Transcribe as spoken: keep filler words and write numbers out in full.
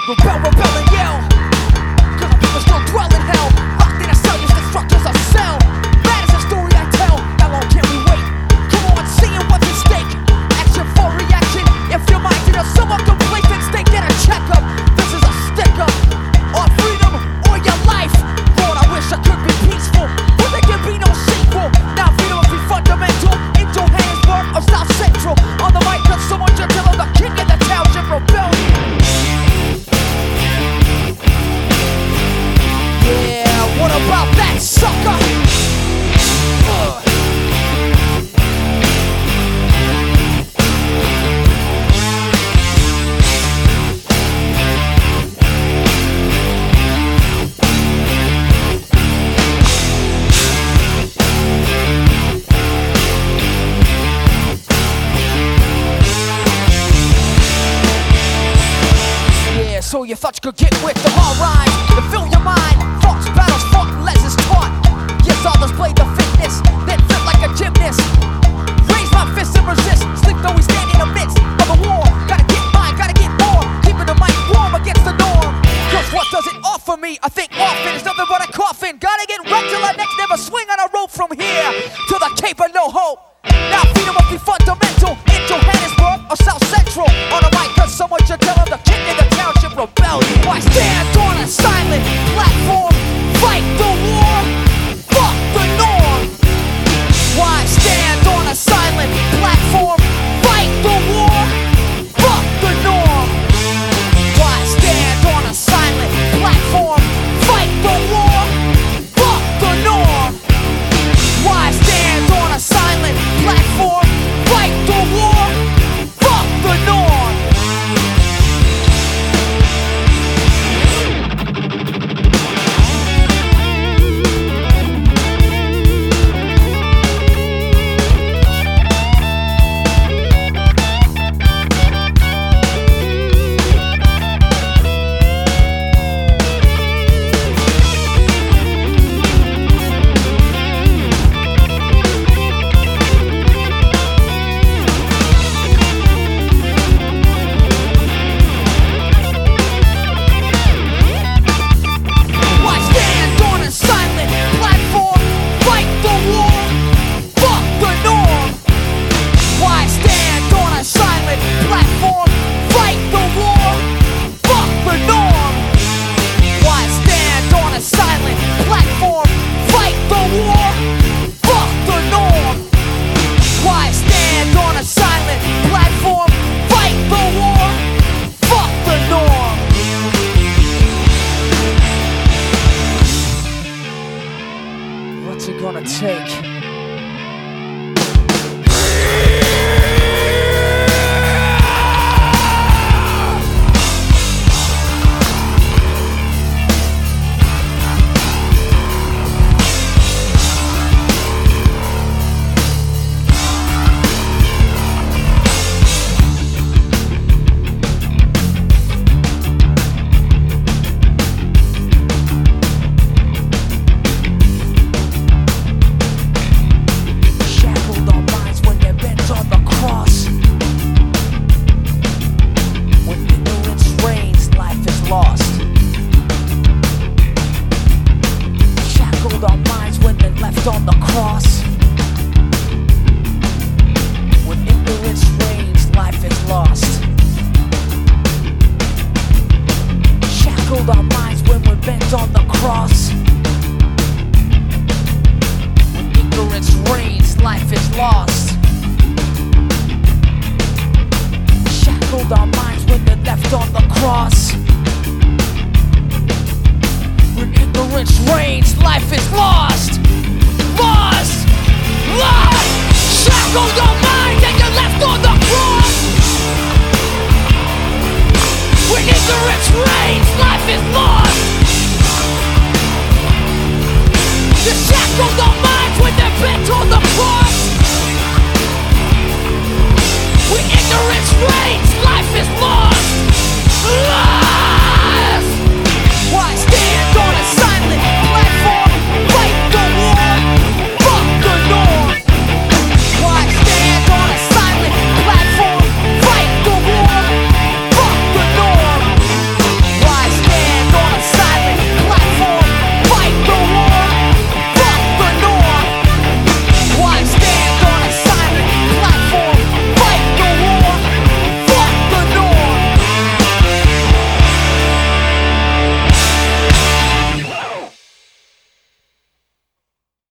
Rebel, rebel and yell, cause our people still dwell in hell. Locked in a cell, use the structures of cell. That is the story I tell. How long can we wait? Come on, seeing what's at stake. Action for reaction. If your mind is somewhat complacent, stay get a checkup. This is a stick-up. Or freedom, or your life. Lord, I wish I could be peaceful, but there can be no sequel. Now freedom must be fundamental. In Johannesburg or South Central. On the mic, cause someone just tell them the king of the township rebellion. Yeah, what about that sucker? Uh. Yeah, so you thought you could get with the hard rhymes to fill your mind. Thoughts, battles, fought, lessons taught. Yes, others play the fitness, then fit like a gymnast. Raise my fist and resist. Sleep though we stand in the midst of a war. Gotta get mine, gotta get more. Keeping the mic warm against the norm. Cause what does it offer me? I think often is nothing but a coffin. Gotta get wrecked till I next never swing on a rope from here to the Cape of No Hope. Now freedom must be fundamental. In Johannesburg or South Central. On the mic, cause someone should tell them the king of the township rebellion. Why stand on a silent platform? Fight the war, fuck the norm. Why stand on a silent platform? Fight the war, fuck the norm. Why stand on a silent platform? Fight the war, fuck the norm. Why stand on a silent platform? Fight the war, fuck the norm. What's it gonna take? On the cross, when ignorance reigns, life is lost. Shackled our minds when we're bent on the cross. When ignorance reigns, life is lost. Shackled our minds when they're left on the cross. When ignorance reigns, life is lost. Lost! Lost! Shackled your mind and you're left on the cross. When ignorance reigns, life is lost. You shackled our minds when they're bent on the cross. When ignorance reigns,